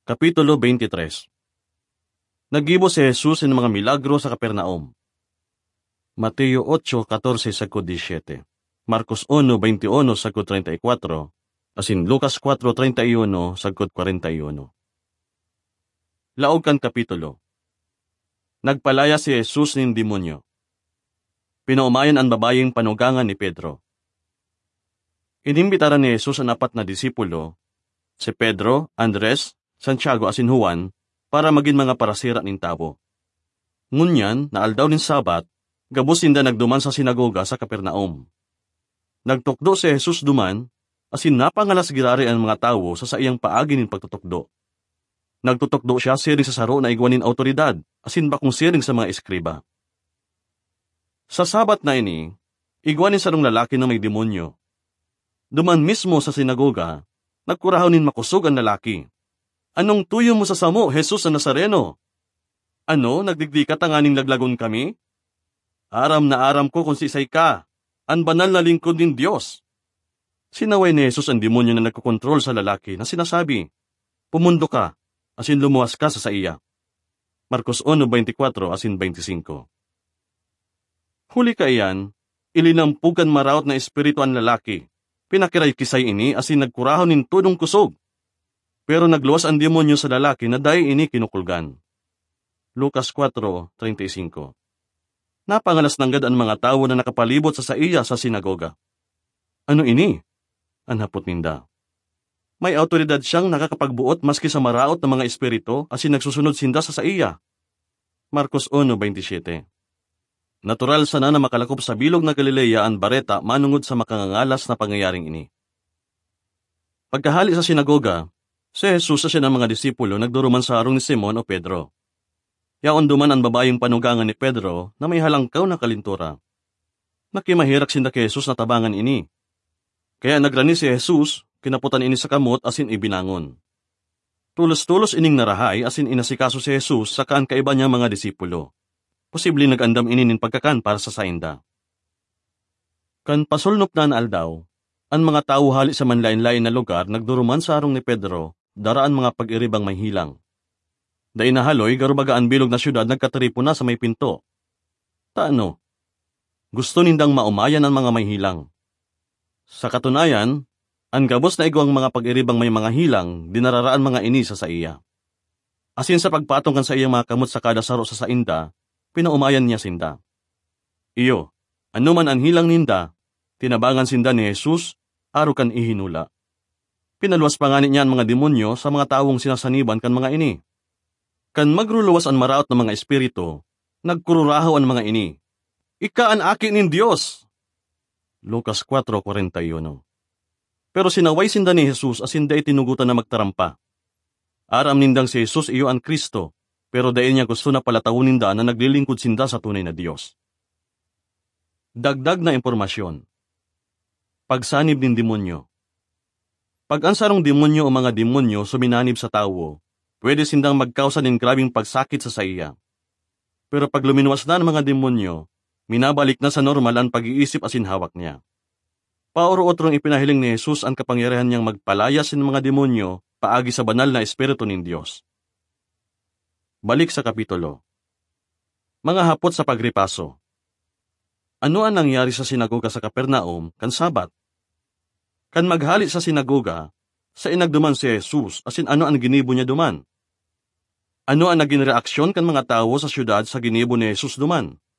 Kapitulo 23. Naggibo si Jesus ng mga milagro sa Capernaum. Mateo 8:14-17, Marcos 1:21-34, asin Lucas 4:31-41. Laog kan kapitulo. Nagpalaya si Jesus ng demonyo. Pinaumayan ang babayeng panugangan ni Pedro. Inimbitaran ni Jesus ang 4 na disipulo, si Pedro, Andres, Santiago asin Juan, para maging mga parasira nin tabo. Ngunyan, naaldaw nin Sabat, gabos sinda nagduman sa sinagoga sa Capernaum. Nagtukdo si Jesus duman, asin napangalas girari ang mga tawo sa iyang paagi nin pagtutukdo. Nagtutukdo siya siring sa saro na igwanin autoridad, asin bakong siring sa mga eskriba. Sa Sabat na ini, igwanin sarong lalaki na may demonyo. Duman mismo sa sinagoga, nagkurahaw nin makusog ang lalaki. Anong tuyo mo sa samo, Jesus na Nazareno? Ano, nagdigdikat ang aning laglagon kami? Aram na aram ko kung sisay ka, ang banal na lingkod ng Diyos. Sinaway ni Jesus ang demonyo na nagkukontrol sa lalaki na sinasabi, "Pumundo ka, asin lumuwas ka sa iya." Marcos 1:24 asin 25. Huli ka iyan, ilinampugan maraot na espiritu ang lalaki, pinakiray kisay ini asin nagkurahon nin tudong kusog. Pero nagluwas ang demonyo sa lalaki na dahi ini kinukulgan. Lucas 4:35. Napangalas nanggad ang mga tao na nakapalibot sa iya sa sinagoga. Ano ini? Anhapot ninda. May autoridad siyang nakakapagbuot maski sa maraot ng mga espiritu asin nagsusunod sinda sa iya. Marcos 1:27. Natural sana na makalakop sa bilog na Galilea ang bareta manungod sa makangangalas na pangyayaring ini. Pagkahali sa sinagoga, si Jesus sa siya ng mga disipulo nagduruman sa harong ni Simon o Pedro. Yaon duman ang babayeng panugangan ni Pedro na may halangkaw na kalintura. Nakimahirak sinda kay Jesus na tabangan ini. Kaya nagrani si Jesus, kinaputan ini sa kamot asin ibinangon. Tulos-tulos ining narahay asin inasikaso si Jesus sa kaan kaiba niya mga disipulo. Posible nagandam ini nin pagkakan para sa sainda. Kan pasulnop na aldaw, ang mga tao hali sa manlain-lain na lugar nagduruman sa harong ni Pedro, daraan mga pag-iribang may hilang. Dahil nahaloy, garubagaan bilog na syudad nagkatripo na sa may pinto. Taano? Gusto nindang maumayan ang mga may hilang. Sa katunayan, ang gabos na igwang mga pag-iribang may mga hilang, dinararaan mga ini sa iya. Asin sa pagpatong kan sa iyang mga kamot sa kada saro sa sainda, pinaumayan niya sinda. Iyo, anuman ang hilang ninda, tinabangan sinda ni Jesus, arukan ihinula. Pinaluwas pa nga niya ang mga demonyo sa mga tawong sinasaniban kan mga ini. Kan magruluwas ang maraot ng mga espiritu, nagkururahaw ang mga ini. Ika ang aki nin Diyos! Lucas 4:41. Pero sinaway sinda ni Jesus asin dahi tinugutan na magtarampa. Aram nindang si Jesus iyo ang Kristo, pero dahi niya gusto na palatawin ninda na naglilingkod sinda sa tunay na Diyos. Dagdag na impormasyon. Pagsanib ng demonyo. Pag ansarong demonyo o mga demonyo suminanib sa tao, pwede sindang magkausa ng grabing pagsakit sa iya. Pero pag luminuwas na ng mga demonyo, minabalik na sa normal ang pag-iisip asin hawak niya. Pauro-otrong ipinahiling ni Jesus ang kapangyarihan niyang magpalayas ng mga demonyo paagi sa banal na espiritu ng Diyos. Balik sa kapitulo. Mga hapot sa pagripaso. Ano ang nangyari sa sinagoga sa Capernaum kan Sabat? Kan maghali sa sinagoga, sa inagduman si Jesus, asin ano ang ginibo niya duman? Ano ang naging reaksyon kan mga tao sa syudad sa ginibo ni Jesus duman?